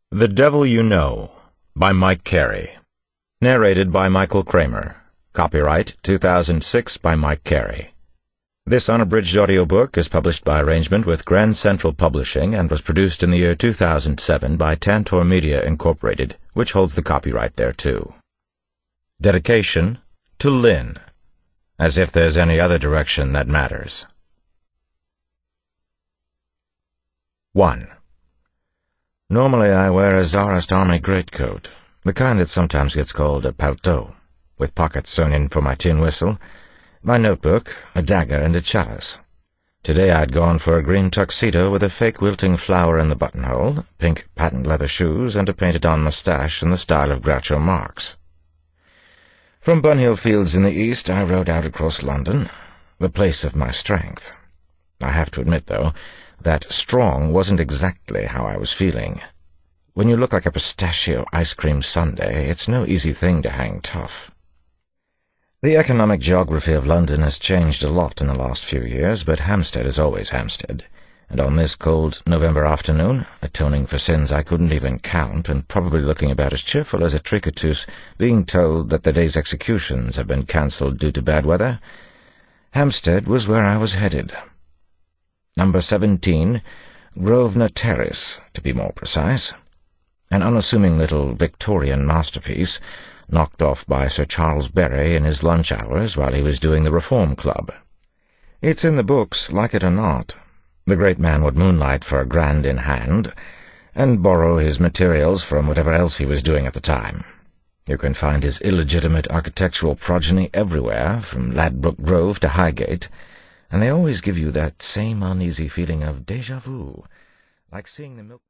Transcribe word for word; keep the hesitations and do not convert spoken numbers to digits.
The Devil You Know by Mike Carey. Narrated by Michael Kramer. Copyright two thousand six by Mike Carey. This unabridged audiobook is published by arrangement with Grand Central Publishing and was produced in the year two thousand seven by Tantor Media Incorporated, which holds the copyright thereto. Dedication to Lynn, as if there's any other direction that matters. one. Normally I wear a Tsarist army greatcoat, the kind that sometimes gets called a paletot, with pockets sewn in for my tin whistle, my notebook, a dagger, and a chalice. Today I'd gone for a green tuxedo with a fake wilting flower in the buttonhole, pink patent leather shoes, and a painted-on moustache in the style of Groucho Marx. From Bunhill Fields in the east I rode out across London, the place of my strength. I have to admit, though, that strong wasn't exactly how I was feeling. When you look like a pistachio ice cream sundae, it's no easy thing to hang tough. The economic geography of London has changed a lot in the last few years, but Hampstead is always Hampstead, and on this cold November afternoon, atoning for sins I couldn't even count, and probably looking about as cheerful as a tricotus being told that the day's executions have been cancelled due to bad weather, Hampstead was where I was headed. Number seventeen, Grosvenor Terrace, to be more precise. An unassuming little Victorian masterpiece, knocked off by Sir Charles Berry in his lunch hours while he was doing the Reform Club. It's in the books, like it or not. The great man would moonlight for a grand in hand, and borrow his materials from whatever else he was doing at the time. You can find his illegitimate architectural progeny everywhere, from Ladbroke Grove to Highgate, and they always give you that same uneasy feeling of déjà vu, like seeing the milk...